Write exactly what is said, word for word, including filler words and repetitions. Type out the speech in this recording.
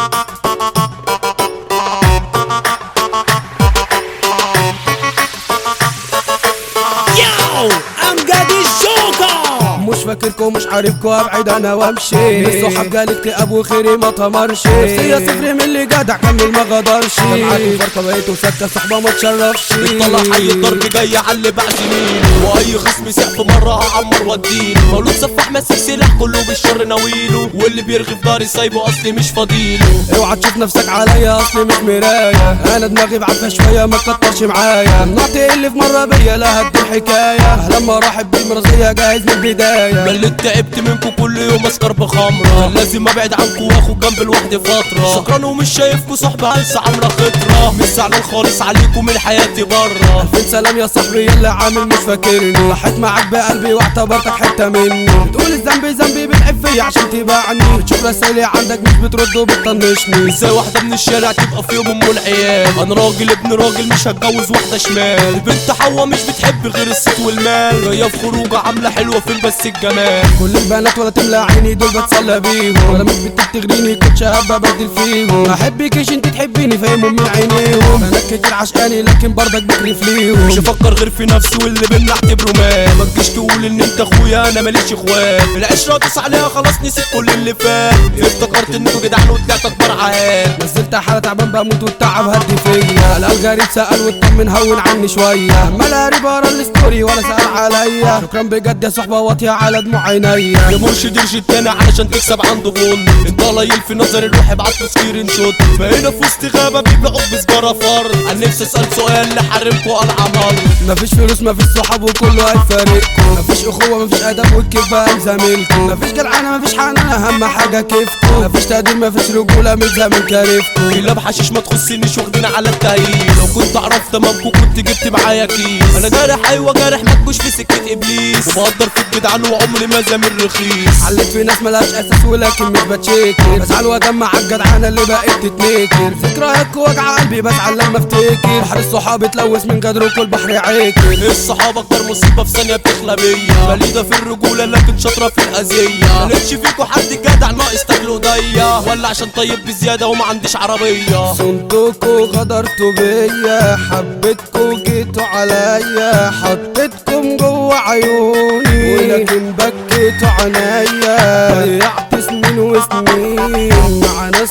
مش فاكركم مش عارفكم ابعد انا وامشي الصحاب جالك تقاب وخيري ما تمرش نفسية صفر من اللي جدع كمل ما غدرش معاكم فرقة بقيتوا سكة صحبة ما تشرفش طلع حي الضرب جاي على اللي باع سنين واي خصم سقف مرة هعمر واديله مولود سفاح ماسك سلاح كله بالشر ناويله واللي بيرغي في داري سايبه اصلي مش فاضيله اوعى تشوف نفسك عليا اصلي مش مراية انا دماغي بعفة شوية ما تكترش معايا النعت اللي في مرة بيا لا هدي الحكاية لما راحب بالمرضية جاهز من البداية مليت تعبت منكم كل يوم اسكر بخمرة لازم ابعد عنكم واخد جنب لوحدي فترة شكران ومش شايفكم صحبة هلسة عاملة خطرة مش زعلان خالص عليكم من حياتي برا الفين سلام يا صاحبي يلا عامل مش فاكرني ضحيت معاك بقلبي واعتبرتك حتة مني بتقول الذنب ذنبي بتعب فيا عشان تباعني بتشوف رسايلي عندك مش بترد وبتطنشني ازاي واحدة من الشارع تبقى في يوم ام العيال انا راجل ابن راجل مش هتجوز واحدة شمال البنت حوا مش بتحب غير الصيت والمال جاية في خروجة عاملة حلوة فين بس الجمال كل البنات ولا تملى عيني دول بتسلى بيهم ولا مش بتغريني كنت شاب بدل فيهم ما احبكيش انت تحبيني فاهمهم من عينيهم بنات كتير عشقاني لكن برضك بكرف ليهم مش افكر غير في نفسي واللي بينا اعتبره مال ما تجيش تقول ان انت اخويا انا ماليش اخوات العشرة دوس عليها خلاص نسيت كل اللي فات افتكرت انكوا جدعان وطلعت اكبر عاد نزلت حالة تعبان بموت والتعب هدي فيا لا الغريب سأل واطمن هون عني شوية ملا ريبارا الستوري ولا سأل عليا شكرا بجد يا صحبة واطية على دموع عينيا يا مرشد ارشد تاني علشان تكسب عنده بن انت قليل في نظر الروح ابعت له سكرين شوت بقينا في وسط غابة بيبيعوك بسجارة فرد انا نفسي اسأل سؤال لحرمكوا قلعة مر مفيش فلوس مفيش صحاب وكله هيفارقكم مفيش اخوة مفيش ادب والكيف بقى زميلكم مفيش جلعانة مفيش حنان اهم حاجة كيفكم مفيش تقدير مفيش رجولة مش زمن كارفكم كلاب حشيش ما تخصنيش واخدين على التهيئ لو كنت عرفت تمامكم كنت جبت معايا كيس انا جارح ايوه جارح ما تجوش في سكة ابليس وبقدر في الجدعان وعمري ما زامل رخيص عليت في ناس ملهاش اساس ولكن مش بتشكر بزعل وادمع على الجدعانة اللي بقت تتنكر ذكريات وجع قلبي بزعل لما افتكر بحر الصحاب اتلوث من قدره كل بحر عاكر الصحاب اكتر مصيبة في ثانية بتخلى بيا بليدة في الرجولة لكن شاطرة في الاذية ملقتش فيكوا حد جدع ناقص تاكلوا ضيا ولا عشان طيب بزيادة وما عنديش عربية صنتكوا غدرتوا بيا حبيتكوا جيتوا عليا حطيتكم جوا عيوني ولكن بكيتوا عنيا ضيعت سنين وسنين مع ناس